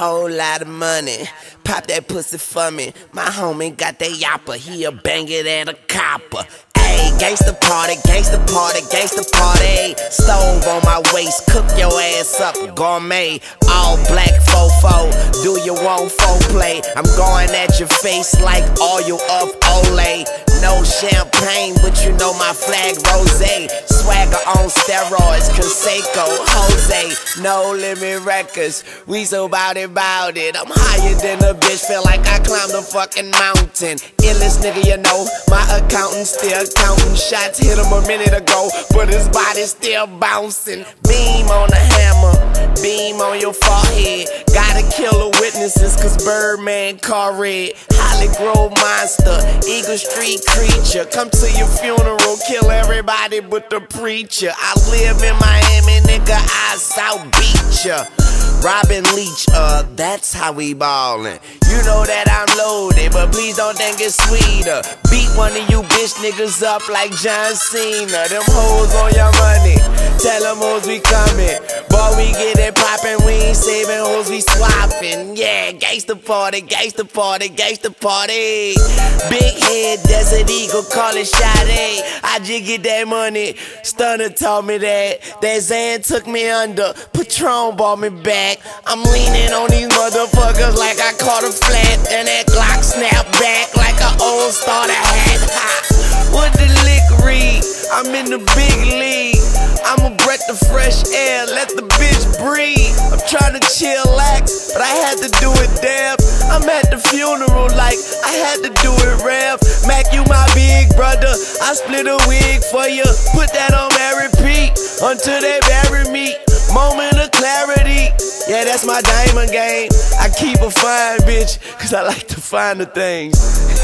whole lot of money. Pop that pussy for me. My homie got that yapper, he'll bang it at a copper. Ayy, gangsta party, gangsta party, gangsta party. Stove on my waist, cook your ass up, gourmet. All black fofo, do you want foreplay? I'm going at your face like oil of Olay. No champagne, but you know my flag rosé. Swagger on steroids, Conseco, Jose. No Limit Records, we so bout it. I'm higher than a bitch, feel like I climbed a fucking mountain. Illest nigga you know, my accountant still counting shots. Hit him a minute ago, but his body still bouncing. Beam on the hammer, beam on your forehead. Gotta kill the witnesses, cause Birdman car red. Holly Grove monster, Eagle Street creature. Come to your funeral, kill everybody but the preacher. I live in Miami, nigga, I South Beach ya. Robin Leach, that's how we ballin'. You know that I'm loaded, but please don't think it's sweeter. Beat one of you bitch niggas up like John Cena. Them hoes on your money, tell them hoes we comin'. Boy, we get it poppin', we ain't saving hoes, we swappin'. Yeah, gangsta party, gangsta party, gangsta party. Big head, Desert Eagle, call it Sade. I just get that money, Stunner told me that. That Zan took me under, Patron brought me back. I'm leaning on these motherfuckers like I caught a flat, and that Glock snap back like an old starter hat. What the lick read? I'm in the big league. I'm a breath of fresh air, let the bitch breathe. I'm trying to chillax, but I had to do it deaf. I'm at the funeral like I had to do it ref. Mac, you my big brother, I split a wig for you. Put that on my repeat until they bury me. Moment of clarity, yeah, that's my diamond game. I keep a fine bitch, cause I like to find the things.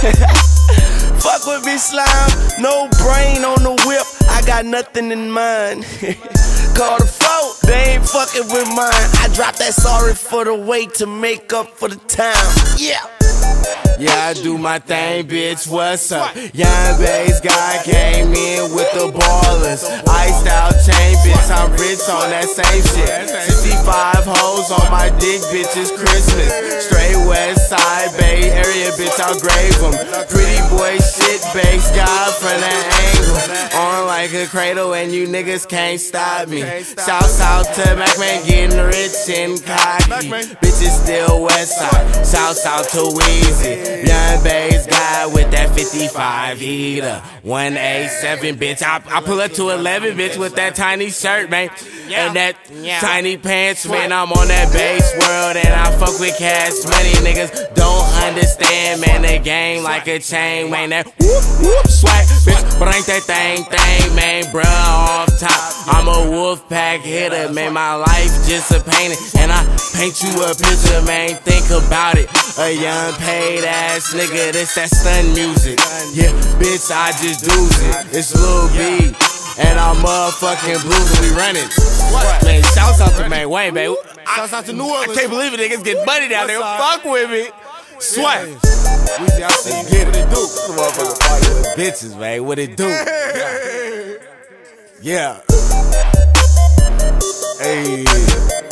Fuck with me slime, no brain on the whip, I got nothing in mind. Call the phone, they ain't fucking with mine. I drop that sorry for the weight to make up for the time. Yeah. Yeah, I do my thing, bitch, what's up? Young bass guy came in with the ballers. Iced out chain, bitch, I'm rich on that same shit. 65 hoes on my dick, bitch, it's Christmas. Straight west side, Bay Area, bitch, I'll grave them. Pretty boy shit, bass guy from that angle. On like a cradle and you niggas can't stop me. Shouts out to Macman getting rich and cocky. Bitches still west side. Shouts out to Weezy. Young bass guy with that 55 heater. 187, bitch. I pull up to 11, bitch, with that tiny shirt, man. And that tiny pants, man. I'm on that bass world and I fuck with cash money. Niggas don't understand, man. The game like a chain, man. That whoop, whoop, swag, bitch. But ain't that thing, man, bruh, off top. I'm a wolf pack hitter, man. My life just a painting. And I paint you a picture, man. Think about it. A young paid ass nigga, this that stun music. Yeah, bitch, I just do's it. It's Lil B, and I'm motherfucking blues and we running. Man, shouts out to Man Wayne, baby. Shouts out to New Orleans. I can't believe it, niggas getting money down there. Fuck with me. Swag. Weezy, I see you. What it do? Motherfucker fighting with bitches, man. What it do? Yeah. Hey.